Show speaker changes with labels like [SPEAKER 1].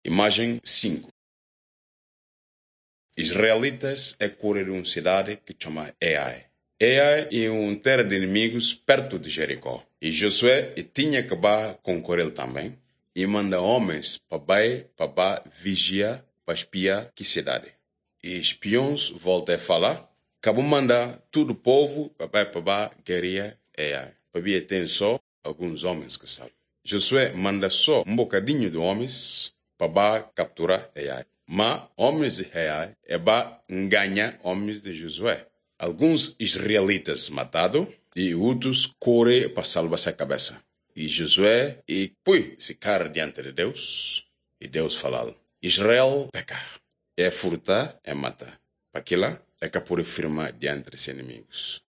[SPEAKER 1] Imagem 5. Israelitas correram uma cidade que chama Ai. Ai é terra de inimigos perto de Jericó. E Josué tinha que concorrer também. E manda homens para vigiar, para espiar que cidade. E espiões voltam a falar. Acabou mandar todo o povo para guerrear Ai. Para tem só alguns homens que sabem. Josué manda só um bocadinho de homens para capturar Ai. Mas homens de Ai para ganhar homens de Josué. Alguns israelitas matados e outros correm para salvar sua cabeça. E Josué se cara diante de Deus e Deus falou: Israel peca, furtar, matar. Para aquilo é que pode firmar diante dos inimigos.